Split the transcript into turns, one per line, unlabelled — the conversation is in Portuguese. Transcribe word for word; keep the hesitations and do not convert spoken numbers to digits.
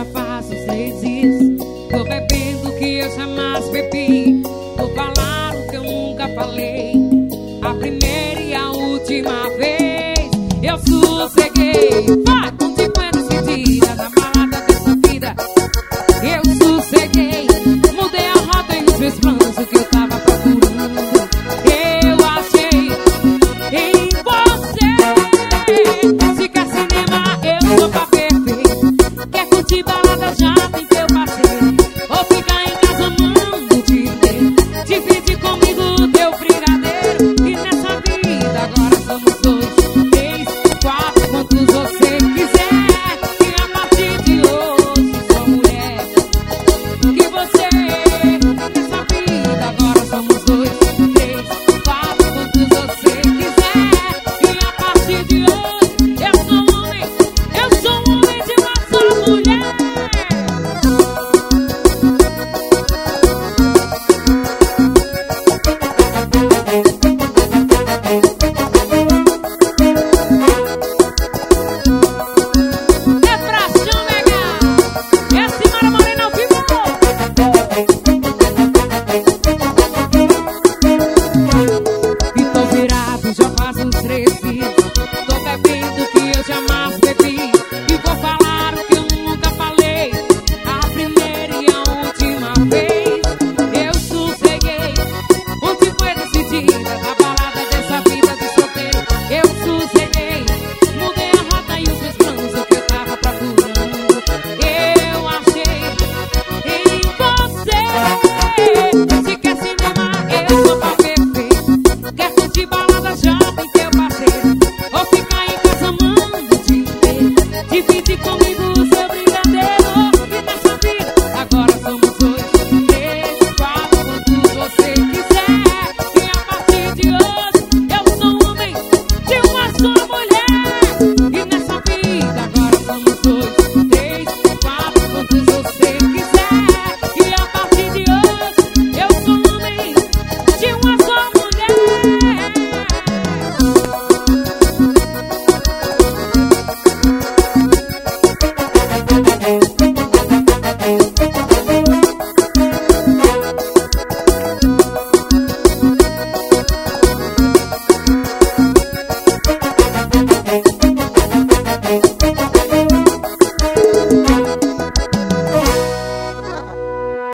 faço vezes. Tô bebendo que eu jamais bebi. Vou falar o que eu nunca falei. A primeira e a última vez eu sosseguei. Vai, contigo nesse dia na balada dessa vida. Eu sosseguei, mudei a rota e os meus planos, o que eu tava procurando eu achei em você. Se quer cinema, eu sou pra beber. Quer curtir balada, já tem teu parceiro.